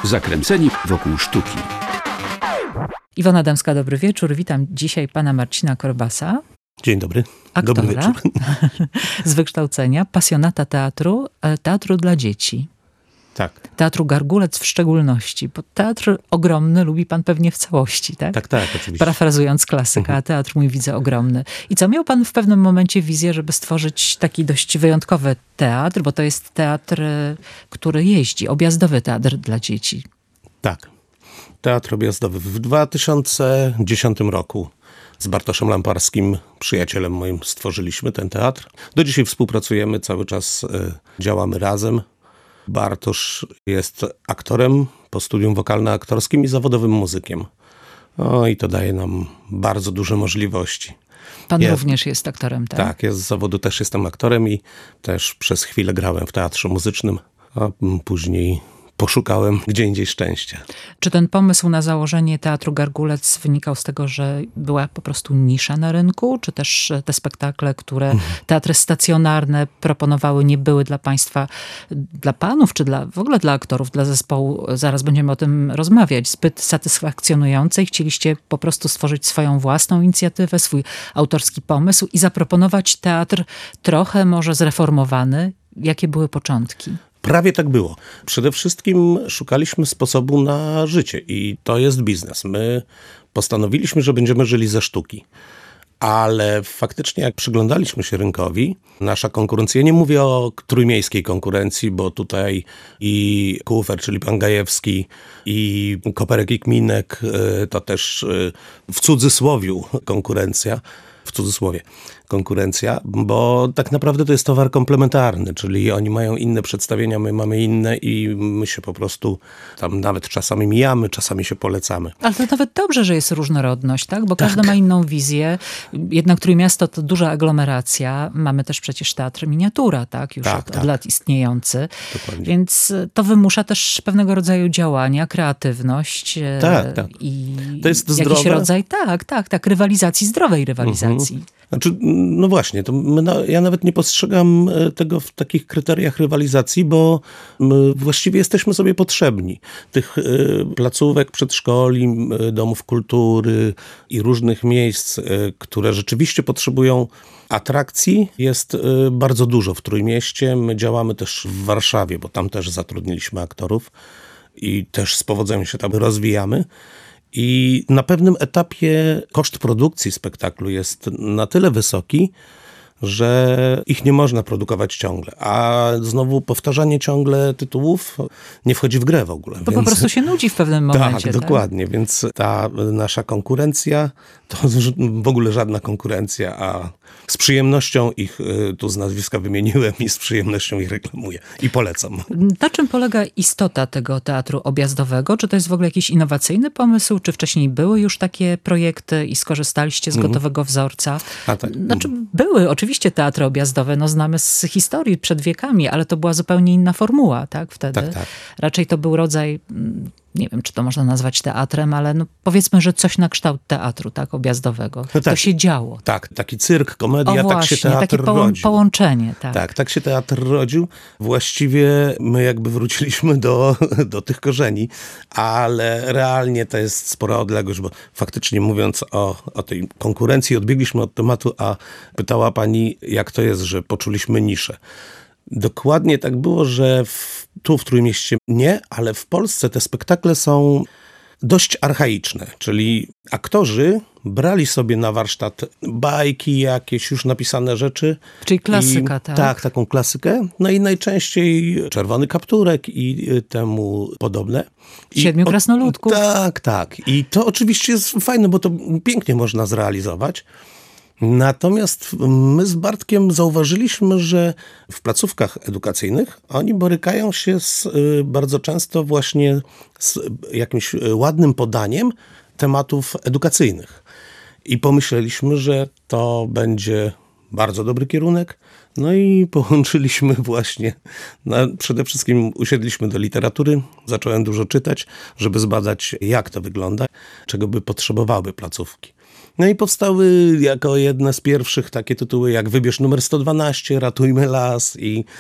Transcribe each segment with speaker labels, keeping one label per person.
Speaker 1: Zakręceni wokół sztuki.
Speaker 2: Iwona Adamska, dobry wieczór. Witam dzisiaj pana Marcina Korbasa.
Speaker 3: Dzień dobry.
Speaker 2: Aktora,
Speaker 3: dobry wieczór.
Speaker 2: Z wykształcenia, pasjonata teatru, ale teatru dla dzieci.
Speaker 3: Tak.
Speaker 2: Teatru Gargulec w szczególności, bo teatr ogromny lubi pan pewnie w całości, tak?
Speaker 3: Tak, oczywiście.
Speaker 2: Parafrazując klasyka, a teatr mój widzę ogromny. I co, miał pan w pewnym momencie wizję, żeby stworzyć taki dość wyjątkowy teatr, bo to jest teatr, który jeździ, objazdowy teatr dla dzieci.
Speaker 3: Tak. Teatr objazdowy. W 2010 roku z Bartoszem Lamparskim, przyjacielem moim, stworzyliśmy ten teatr. Do dzisiaj współpracujemy, cały czas działamy razem. Bartosz jest aktorem po studium wokalno-aktorskim i zawodowym muzykiem. I to daje nam bardzo duże możliwości.
Speaker 2: Pan również jest aktorem, tak?
Speaker 3: Tak, ja z zawodu też jestem aktorem i też przez chwilę grałem w teatrze muzycznym, a później poszukałem gdzie indziej szczęścia.
Speaker 2: Czy ten pomysł na założenie Teatru Gargulec wynikał z tego, że była po prostu nisza na rynku? Czy też te spektakle, które teatry stacjonarne proponowały, nie były dla państwa, dla panów, czy w ogóle dla aktorów, dla zespołu, zaraz będziemy o tym rozmawiać, zbyt satysfakcjonujące i chcieliście po prostu stworzyć swoją własną inicjatywę, swój autorski pomysł i zaproponować teatr trochę może zreformowany? Jakie były początki?
Speaker 3: Prawie tak było. Przede wszystkim szukaliśmy sposobu na życie i to jest biznes. My postanowiliśmy, że będziemy żyli ze sztuki. Ale faktycznie jak przyglądaliśmy się rynkowi, nasza konkurencja, nie mówię o trójmiejskiej konkurencji, bo tutaj i Kufer, czyli pan Gajewski, i Koperek i Kminek, to też w cudzysłowiu konkurencja, bo tak naprawdę to jest towar komplementarny, czyli oni mają inne przedstawienia, my mamy inne i my się po prostu tam nawet czasami mijamy, czasami się polecamy.
Speaker 2: Ale to nawet dobrze, że jest różnorodność, tak? Bo każdy ma inną wizję. Jednak Trójmiasto to duża aglomeracja. Mamy też przecież teatr miniatura, tak? Już od lat istniejący.
Speaker 3: Dokładnie.
Speaker 2: Więc to wymusza też pewnego rodzaju działania, kreatywność.
Speaker 3: Tak.
Speaker 2: I
Speaker 3: to jest
Speaker 2: jakiś
Speaker 3: zdrowe.
Speaker 2: rodzaj, rywalizacji, zdrowej rywalizacji.
Speaker 3: Znaczy, no właśnie, to ja nawet nie postrzegam tego w takich kryteriach rywalizacji, bo my właściwie jesteśmy sobie potrzebni. Tych placówek, przedszkoli, domów kultury i różnych miejsc, które rzeczywiście potrzebują atrakcji, jest bardzo dużo w Trójmieście. My działamy też w Warszawie, bo tam też zatrudniliśmy aktorów i też z powodzeniem się tam rozwijamy. I na pewnym etapie koszt produkcji spektaklu jest na tyle wysoki, że ich nie można produkować ciągle. A znowu powtarzanie ciągle tytułów nie wchodzi w grę w ogóle.
Speaker 2: Bo po prostu się nudzi w pewnym momencie.
Speaker 3: Tak, dokładnie. Więc ta nasza konkurencja to w ogóle żadna konkurencja, a z przyjemnością ich tu z nazwiska wymieniłem i z przyjemnością ich reklamuję i polecam.
Speaker 2: Na czym polega istota tego teatru objazdowego? Czy to jest w ogóle jakiś innowacyjny pomysł? Czy wcześniej były już takie projekty i skorzystaliście z gotowego wzorca? Znaczy były oczywiście teatry objazdowe, znamy z historii przed wiekami, ale to była zupełnie inna formuła, tak? Wtedy.
Speaker 3: Tak.
Speaker 2: Raczej to był rodzaj, nie wiem, czy to można nazwać teatrem, ale powiedzmy, że coś na kształt teatru, tak, objazdowego. To się działo.
Speaker 3: Tak, taki cyrk, komedia,
Speaker 2: właśnie,
Speaker 3: tak się teatr
Speaker 2: takie
Speaker 3: rodził.
Speaker 2: Połączenie, tak.
Speaker 3: Tak się teatr rodził. Właściwie my jakby wróciliśmy do tych korzeni, ale realnie to jest spora odległość, bo faktycznie mówiąc o tej konkurencji, odbiegliśmy od tematu, a pytała pani, jak to jest, że poczuliśmy niszę. Dokładnie tak było, że tu w Trójmieście nie, ale w Polsce te spektakle są dość archaiczne, czyli aktorzy brali sobie na warsztat bajki, jakieś już napisane rzeczy.
Speaker 2: Czyli klasyka, tak?
Speaker 3: Tak, taką klasykę. No i najczęściej Czerwony Kapturek i temu podobne.
Speaker 2: Siedmiu krasnoludków.
Speaker 3: Tak. I to oczywiście jest fajne, bo to pięknie można zrealizować. Natomiast my z Bartkiem zauważyliśmy, że w placówkach edukacyjnych oni borykają się bardzo często właśnie z jakimś ładnym podaniem tematów edukacyjnych. I pomyśleliśmy, że to będzie bardzo dobry kierunek. No i połączyliśmy właśnie, przede wszystkim usiedliśmy do literatury, zacząłem dużo czytać, żeby zbadać, jak to wygląda, czego by potrzebowały placówki. No i powstały jako jedne z pierwszych takie tytuły jak Wybierz numer 112, Ratujmy las i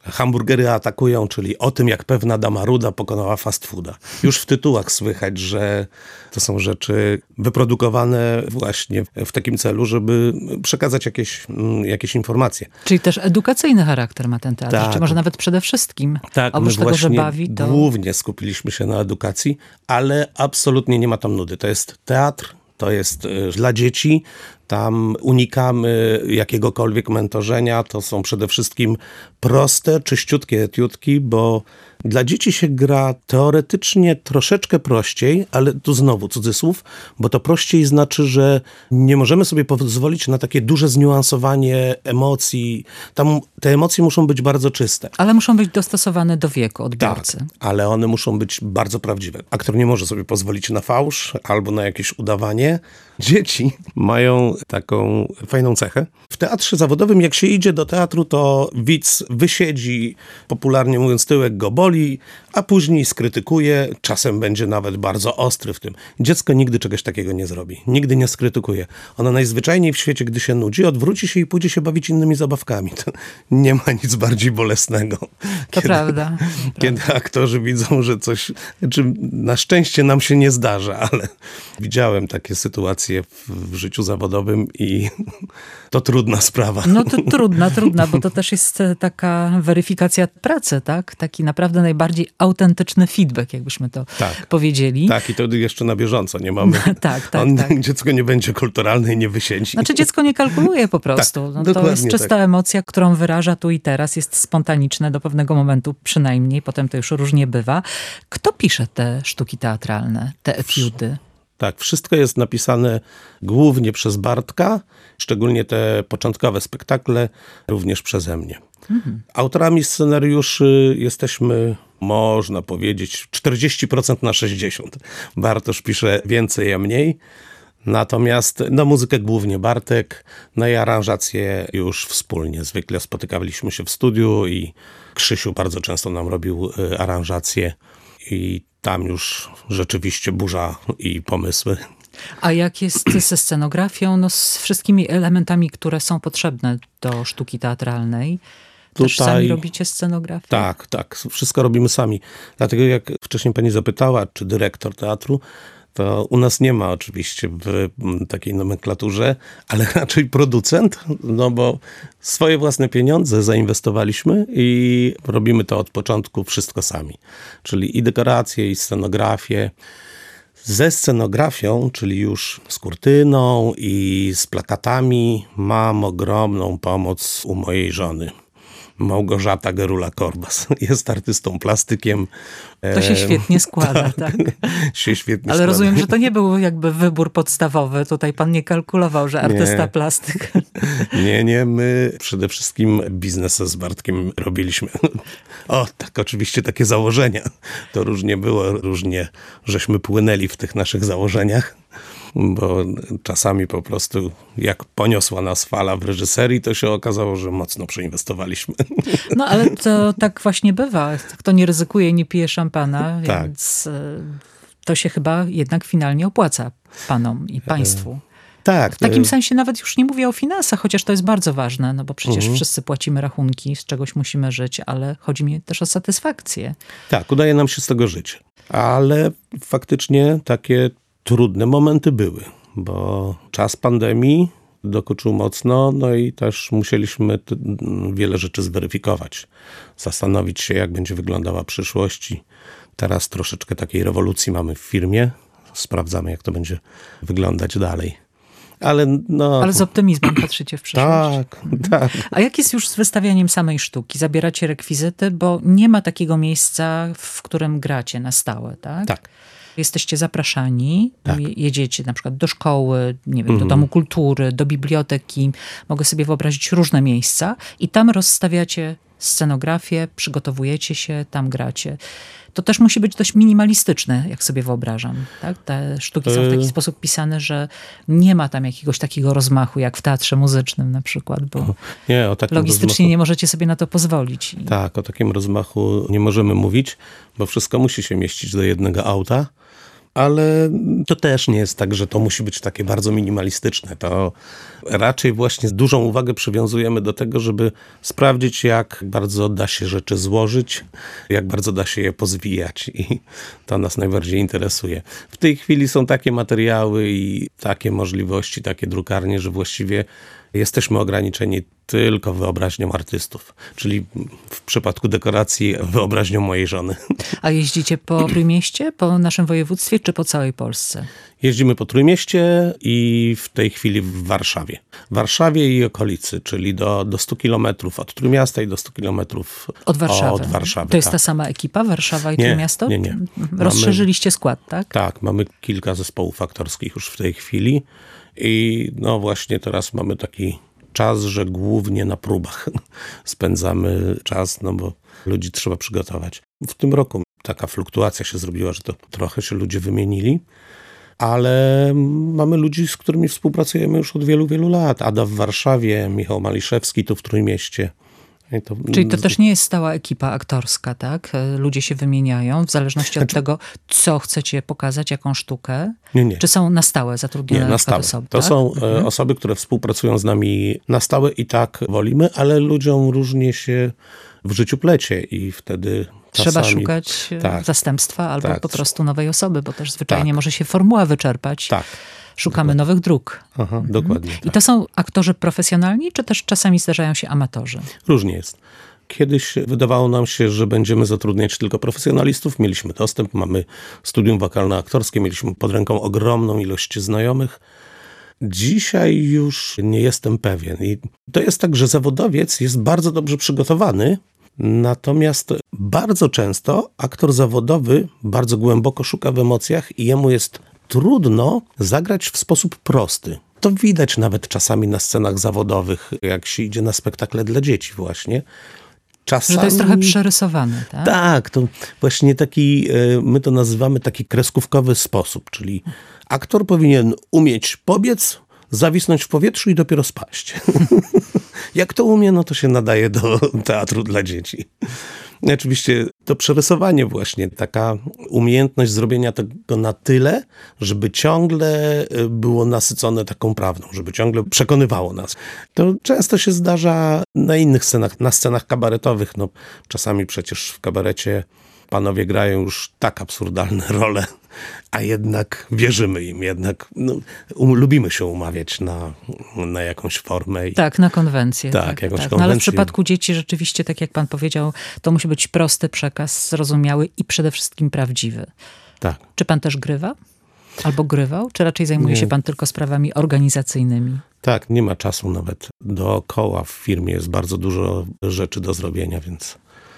Speaker 3: Hamburgery atakują, czyli o tym, jak pewna dama ruda pokonała fast fooda. Już w tytułach słychać, że to są rzeczy wyprodukowane właśnie w takim celu, żeby przekazać jakieś informacje.
Speaker 2: Czyli też edukacyjny charakter ma ten teatr,
Speaker 3: Tak.
Speaker 2: czy może nawet przede wszystkim.
Speaker 3: Tak,
Speaker 2: Oprócz
Speaker 3: my
Speaker 2: tego, że
Speaker 3: właśnie
Speaker 2: bawi, to...
Speaker 3: głównie skupiliśmy się na edukacji, ale absolutnie nie ma tam nudy. To jest teatr, to jest dla dzieci. Tam unikamy jakiegokolwiek mentorzenia. To są przede wszystkim proste, czyściutkie etiudki, bo dla dzieci się gra teoretycznie troszeczkę prościej, ale tu znowu cudzysłów, bo to prościej znaczy, że nie możemy sobie pozwolić na takie duże zniuansowanie emocji. Tam te emocje muszą być bardzo czyste.
Speaker 2: Ale muszą być dostosowane do wieku odbiorcy.
Speaker 3: Tak, ale one muszą być bardzo prawdziwe. Aktor nie może sobie pozwolić na fałsz albo na jakieś udawanie. Dzieci mają taką fajną cechę. W teatrze zawodowym, jak się idzie do teatru, to widz wysiedzi, popularnie mówiąc, tyłek go boli, a później skrytykuje, czasem będzie nawet bardzo ostry w tym. Dziecko nigdy czegoś takiego nie zrobi. Nigdy nie skrytykuje. Ono najzwyczajniej w świecie, gdy się nudzi, odwróci się i pójdzie się bawić innymi zabawkami. To nie ma nic bardziej bolesnego.
Speaker 2: To prawda.
Speaker 3: Kiedy aktorzy widzą, że coś... Znaczy, na szczęście nam się nie zdarza, ale widziałem takie sytuacje w życiu zawodowym i to trudna sprawa.
Speaker 2: No to trudna, bo to też jest taka weryfikacja pracy, tak? Taki naprawdę najbardziej autentyczny feedback, jakbyśmy to powiedzieli.
Speaker 3: Tak, i to jeszcze na bieżąco nie mamy.
Speaker 2: Tak.
Speaker 3: Dziecko nie będzie kulturalne i nie wysiedzi.
Speaker 2: Znaczy dziecko nie kalkuluje po prostu.
Speaker 3: Tak,
Speaker 2: to jest czysta emocja, którą wyraża tu i teraz, jest spontaniczne do pewnego momentu przynajmniej, potem to już różnie bywa. Kto pisze te sztuki teatralne, te etiudy?
Speaker 3: Tak, wszystko jest napisane głównie przez Bartka, szczególnie te początkowe spektakle również przeze mnie. Autorami scenariuszy jesteśmy, można powiedzieć, 40% na 60%. Bartosz pisze więcej, a mniej. Natomiast muzykę głównie Bartek, i aranżację już wspólnie. Zwykle spotykaliśmy się w studiu i Krzysiu bardzo często nam robił aranżację i tam już rzeczywiście burza i pomysły.
Speaker 2: A jak jest ze scenografią, z wszystkimi elementami, które są potrzebne do sztuki teatralnej? Też sami robicie scenografię?
Speaker 3: Tak. Wszystko robimy sami. Dlatego jak wcześniej pani zapytała, czy dyrektor teatru, to u nas nie ma oczywiście w takiej nomenklaturze, ale raczej producent, bo swoje własne pieniądze zainwestowaliśmy i robimy to od początku wszystko sami. Czyli i dekoracje, i scenografię. Ze scenografią, czyli już z kurtyną i z plakatami, mam ogromną pomoc u mojej żony. Małgorzata Gerula-Korbas. Jest artystą plastykiem.
Speaker 2: To się świetnie składa, tak?
Speaker 3: Się świetnie
Speaker 2: Ale
Speaker 3: składa.
Speaker 2: rozumiem, że to nie był jakby wybór podstawowy. Tutaj pan nie kalkulował, że artysta plastyk.
Speaker 3: Nie. My przede wszystkim biznes z Bartkiem robiliśmy. Tak, oczywiście takie założenia. To różnie było, różnie żeśmy płynęli w tych naszych założeniach. Bo czasami po prostu jak poniosła nas fala w reżyserii, to się okazało, że mocno przeinwestowaliśmy.
Speaker 2: No ale to tak właśnie bywa. Kto nie ryzykuje, nie pije szampana, więc to się chyba jednak finalnie opłaca panom i państwu.
Speaker 3: Tak.
Speaker 2: W takim sensie nawet już nie mówię o finansach, chociaż to jest bardzo ważne, bo przecież wszyscy płacimy rachunki, z czegoś musimy żyć, ale chodzi mi też o satysfakcję.
Speaker 3: Tak, udaje nam się z tego żyć. Ale faktycznie takie trudne momenty były, bo czas pandemii dokuczył mocno, i też musieliśmy wiele rzeczy zweryfikować. Zastanowić się, jak będzie wyglądała przyszłość. I teraz troszeczkę takiej rewolucji mamy w firmie. Sprawdzamy, jak to będzie wyglądać dalej. Ale
Speaker 2: z optymizmem patrzycie w przyszłość.
Speaker 3: Tak.
Speaker 2: A jak jest już z wystawianiem samej sztuki? Zabieracie rekwizyty, bo nie ma takiego miejsca, w którym gracie na stałe, tak?
Speaker 3: Tak.
Speaker 2: Jesteście zapraszani, jedziecie na przykład do szkoły, nie wiem, do Domu Kultury, do biblioteki. Mogę sobie wyobrazić różne miejsca i tam rozstawiacie scenografię, przygotowujecie się, tam gracie. To też musi być dość minimalistyczne, jak sobie wyobrażam. Tak? Te sztuki są w taki sposób pisane, że nie ma tam jakiegoś takiego rozmachu, jak w teatrze muzycznym na przykład, bo logistycznie nie możecie sobie na to pozwolić.
Speaker 3: Tak, o takim rozmachu nie możemy mówić, bo wszystko musi się mieścić do jednego auta. ale to też nie jest tak, że to musi być takie bardzo minimalistyczne. To raczej właśnie dużą uwagę przywiązujemy do tego, żeby sprawdzić, jak bardzo da się rzeczy złożyć, jak bardzo da się je pozwijać i to nas najbardziej interesuje. W tej chwili są takie materiały i takie możliwości, takie drukarnie, że właściwie jesteśmy ograniczeni tylko wyobraźnią artystów, czyli w przypadku dekoracji wyobraźnią mojej żony.
Speaker 2: A jeździcie po Trójmieście, po naszym województwie, czy po całej Polsce?
Speaker 3: Jeździmy po Trójmieście i w tej chwili w Warszawie. W Warszawie i okolicy, czyli do 100 kilometrów od Trójmiasta i do 100 kilometrów
Speaker 2: od Warszawy.
Speaker 3: Od Warszawy.
Speaker 2: To jest
Speaker 3: tak.
Speaker 2: ta sama ekipa, Warszawa i
Speaker 3: Nie,
Speaker 2: Trójmiasto?
Speaker 3: nie.
Speaker 2: Rozszerzyliście skład, tak?
Speaker 3: Tak, mamy kilka zespołów aktorskich już w tej chwili i no właśnie teraz mamy taki czas, że głównie na próbach spędzamy czas, no bo ludzi trzeba przygotować. W tym roku taka fluktuacja się zrobiła, że to trochę się ludzie wymienili, ale mamy ludzi, z którymi współpracujemy już od wielu, wielu lat. Ada w Warszawie, Michał Maliszewski tu w Trójmieście.
Speaker 2: Czyli to też nie jest stała ekipa aktorska, tak? Ludzie się wymieniają w zależności od tego, co chcecie pokazać, jaką sztukę?
Speaker 3: Nie.
Speaker 2: Czy są na stałe zatrudnione
Speaker 3: na stałe.
Speaker 2: osoby?
Speaker 3: To
Speaker 2: tak?
Speaker 3: są osoby, które współpracują z nami na stałe i tak wolimy, ale ludziom różnie się w życiu plecie i wtedy
Speaker 2: trzeba
Speaker 3: czasami
Speaker 2: szukać zastępstwa albo po prostu nowej osoby, bo też zwyczajnie może się formuła wyczerpać.
Speaker 3: Tak.
Speaker 2: Szukamy nowych dróg.
Speaker 3: Aha, dokładnie.
Speaker 2: I to są aktorzy profesjonalni, czy też czasami zdarzają się amatorzy?
Speaker 3: Różnie jest. Kiedyś wydawało nam się, że będziemy zatrudniać tylko profesjonalistów. Mieliśmy dostęp, mamy studium wokalno-aktorskie, mieliśmy pod ręką ogromną ilość znajomych. Dzisiaj już nie jestem pewien. I to jest tak, że zawodowiec jest bardzo dobrze przygotowany, natomiast bardzo często aktor zawodowy bardzo głęboko szuka w emocjach i jemu jest trudno zagrać w sposób prosty. To widać nawet czasami na scenach zawodowych, jak się idzie na spektakle dla dzieci właśnie. Czasami...
Speaker 2: Że to jest trochę przerysowane, tak?
Speaker 3: Tak, to właśnie taki, my to nazywamy taki kreskówkowy sposób, czyli aktor powinien umieć pobiec, zawisnąć w powietrzu i dopiero spaść. Jak to umie, no to się nadaje do teatru dla dzieci. Oczywiście to przerysowanie właśnie, taka umiejętność zrobienia tego na tyle, żeby ciągle było nasycone taką prawdą, żeby ciągle przekonywało nas. To często się zdarza na innych scenach, na scenach kabaretowych. No, czasami przecież w kabarecie panowie grają już tak absurdalne role, a jednak wierzymy im, jednak lubimy się umawiać na jakąś formę.
Speaker 2: Tak, na konwencję.
Speaker 3: Tak, jakąś konwencję.
Speaker 2: No ale w przypadku dzieci rzeczywiście, tak jak pan powiedział, to musi być prosty przekaz, zrozumiały i przede wszystkim prawdziwy.
Speaker 3: Tak.
Speaker 2: Czy pan też grywa? Albo grywał? Czy raczej zajmuje się pan tylko sprawami organizacyjnymi?
Speaker 3: Tak, nie ma czasu nawet. Dookoła w firmie jest bardzo dużo rzeczy do zrobienia, więc...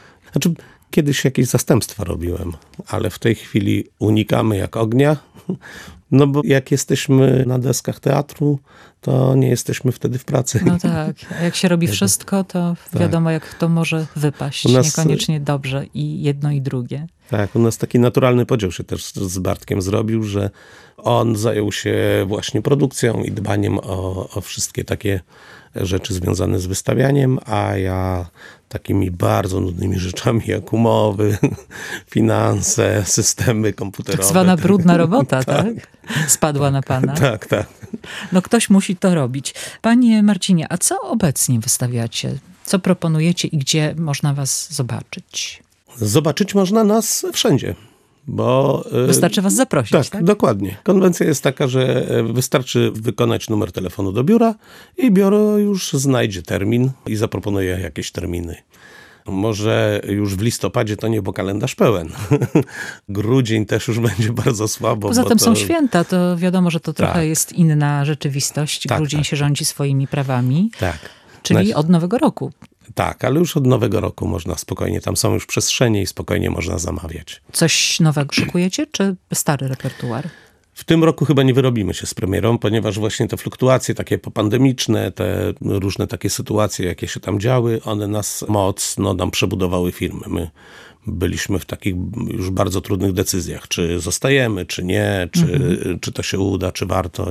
Speaker 3: Kiedyś jakieś zastępstwa robiłem, ale w tej chwili unikamy jak ognia, no bo jak jesteśmy na deskach teatru, to nie jesteśmy wtedy w pracy.
Speaker 2: No tak, a jak się robi wszystko, to wiadomo jak to może wypaść. Niekoniecznie dobrze i jedno i drugie.
Speaker 3: Tak, u nas taki naturalny podział się też z Bartkiem zrobił, że on zajął się właśnie produkcją i dbaniem o wszystkie takie rzeczy związane z wystawianiem, a ja takimi bardzo nudnymi rzeczami jak umowy, finanse, systemy komputerowe.
Speaker 2: Tak zwana brudna robota, tak? Spadła na pana.
Speaker 3: Tak.
Speaker 2: No ktoś musi to robić. Panie Marcinie, a co obecnie wystawiacie? Co proponujecie i gdzie można was zobaczyć?
Speaker 3: Zobaczyć można nas wszędzie. Bo,
Speaker 2: wystarczy was zaprosić, tak?
Speaker 3: Dokładnie. Konwencja jest taka, że wystarczy wykonać numer telefonu do biura i biuro już znajdzie termin i zaproponuje jakieś terminy. Może już w listopadzie to nie, bo kalendarz pełen. Grudzień też już będzie bardzo słabo.
Speaker 2: Poza tym są święta, to wiadomo, że to trochę jest inna rzeczywistość.
Speaker 3: Tak,
Speaker 2: Grudzień się rządzi swoimi prawami.
Speaker 3: Tak.
Speaker 2: Czyli od Nowego Roku.
Speaker 3: Tak, ale już od Nowego Roku można spokojnie, tam są już przestrzenie i spokojnie można zamawiać.
Speaker 2: Coś nowego szykujecie, czy stary repertuar?
Speaker 3: W tym roku chyba nie wyrobimy się z premierą, ponieważ właśnie te fluktuacje takie popandemiczne, te różne takie sytuacje, jakie się tam działy, one nas mocno nam przebudowały firmy. My byliśmy w takich już bardzo trudnych decyzjach, czy zostajemy, czy nie, czy to się uda, czy warto.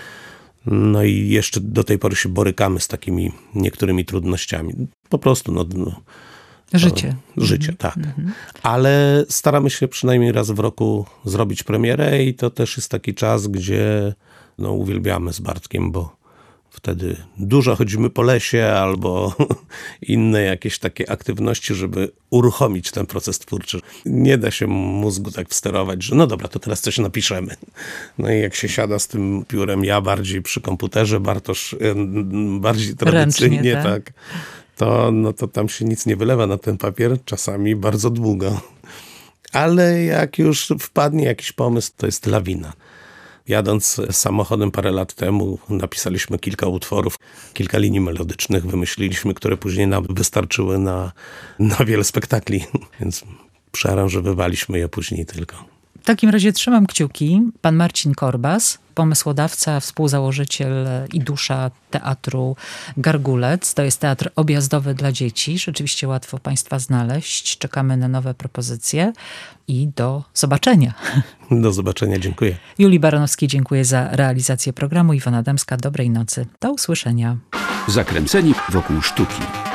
Speaker 3: No i jeszcze do tej pory się borykamy z takimi niektórymi trudnościami. Po prostu
Speaker 2: Życie.
Speaker 3: Życie, tak. Ale staramy się przynajmniej raz w roku zrobić premierę i to też jest taki czas, gdzie uwielbiamy z Bartkiem, bo wtedy dużo chodzimy po lesie albo inne jakieś takie aktywności, żeby uruchomić ten proces twórczy. Nie da się mózgu tak wsterować, że no dobra, to teraz coś napiszemy. No i jak się siada z tym piórem, ja bardziej przy komputerze, Bartosz bardziej tradycyjnie,
Speaker 2: ręcznie, tak?
Speaker 3: To tam się nic nie wylewa na ten papier, czasami bardzo długo. Ale jak już wpadnie jakiś pomysł, to jest lawina. Jadąc samochodem parę lat temu, napisaliśmy kilka utworów, kilka linii melodycznych wymyśliliśmy, które później nam wystarczyły na wiele spektakli. Więc przearanżowywaliśmy je później tylko.
Speaker 2: W takim razie trzymam kciuki. Pan Marcin Korbas, pomysłodawca, współzałożyciel i dusza teatru Gargulec. To jest teatr objazdowy dla dzieci. Rzeczywiście łatwo Państwa znaleźć. Czekamy na nowe propozycje i do zobaczenia.
Speaker 3: Do zobaczenia, dziękuję.
Speaker 2: Julii Baranowskiej dziękuję za realizację programu. Iwona Dębska, dobrej nocy. Do usłyszenia.
Speaker 1: Zakręceni wokół sztuki.